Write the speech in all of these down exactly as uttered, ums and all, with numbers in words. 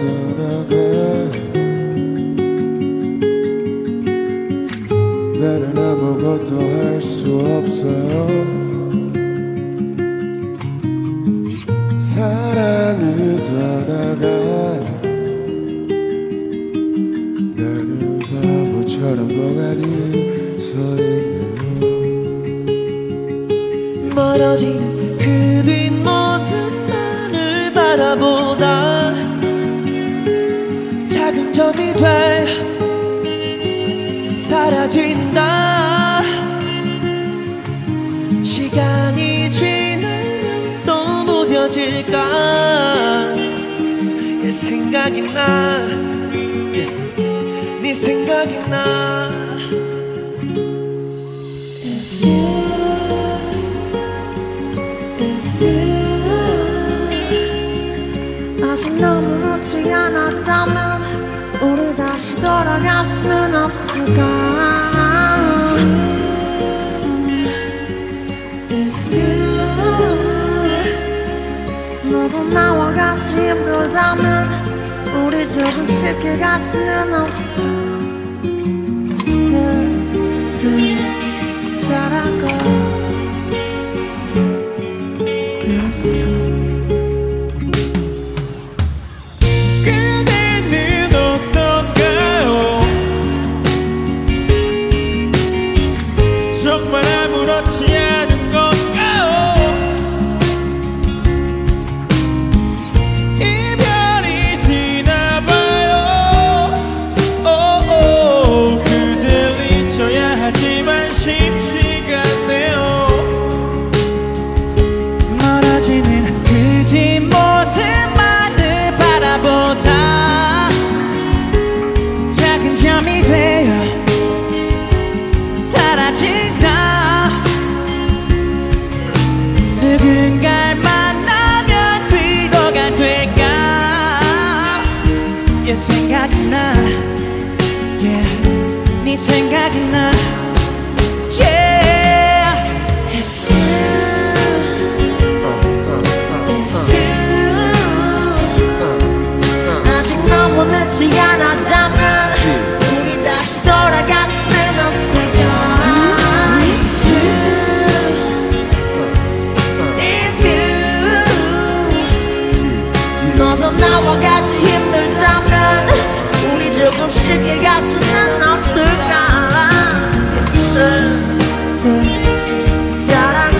떠나가 나는 아무것도 할 수 없어요. 사랑이 떠나가 나는 바보처럼 멍하니 서있네요. 멀어지는 그 뒷모습만을 바라보다 작은 점이 돼 사라진다. 시간이 지나면 또 무뎌질까 네 생각이 나 네 생각이 나. 아직 너무 늦지 않았다면 우리 다시 돌아갈 수는 없을까. If you 너도 나와 같이 힘들다면 우리 조금 쉽게 갈 수는 없어. 슬슬 자라고 그랬어. 정말 아무렇지 않은 건가요? 이별이 지나봐요. 오오 그댈 잊어야 하지만 쉽지가 않네요. 멀어지는 그 뒷모습만을 바라보다 작은 점이 되어 사라진다. 누군가를 만나면 위로가 될까. yeah, 생각이 나 yeah, 네 생각이 나 yeah. If you, if you 아직 너무 늦지 않았다면 우리 다시 돌아갈 수는 없을까. 나와 같이 힘들다면 우리 조금 쉽게 갈 수는 없을까. 슬슬 자라고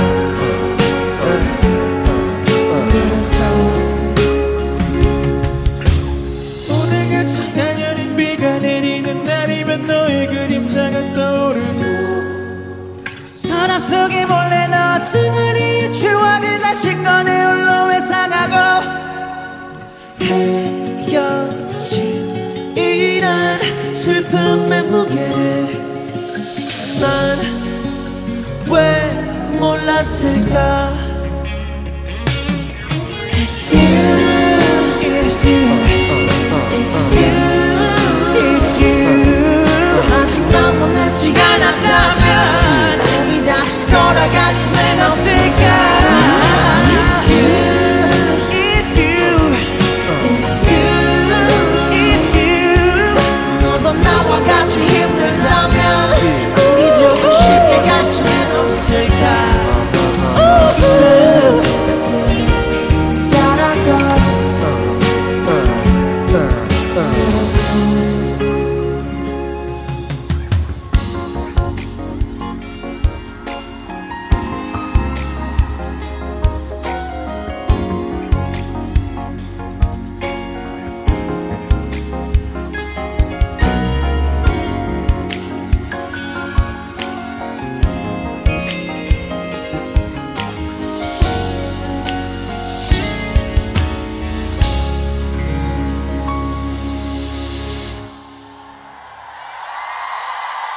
그랬어. 오늘같이 가녀린 비가 내리는 날이면 너의 그림자가 떠오르고 서랍 속에 몰래 넣었던 우리의 추억을 다시 꺼내 홀로 회상하고 헤어짐이란 슬픔의 무게를 난 왜 몰랐을까.